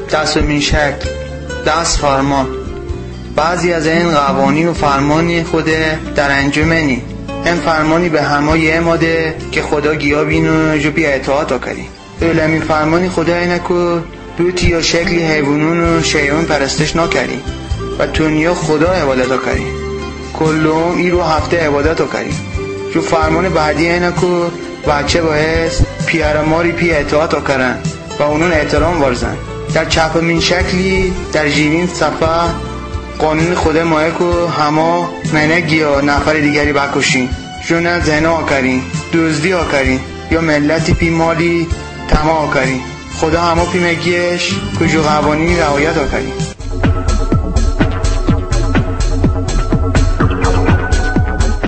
دست من شکل دست فرمان. بعضی از این قوانین و فرمانی خود در انجمنی این فرمانی به همه یه ماده که خدا گیا بینو جو بی اطاعت کردی. اولمین فرمانی خدا اینه که بوتی یا شکلی حیوانون و شیعون پرستش نکردی و دنیا خدا عبادت کردی. کلهم این رو هفته عبادت کردی. جو فرمان بعدی اینه که بچه باید پیرماری پی اطاعت کردن و اونون احترام ورزن. در چپمین شکلی در جیوین صفحه قانون خدا مایه که همه منگی یا نفر دیگری بکشین، جونه زنا کرین، دزدی کرین یا ملتی پی مالی طمع کرین. خدا همه پی مگیش که جو قوانین رعایت کرین.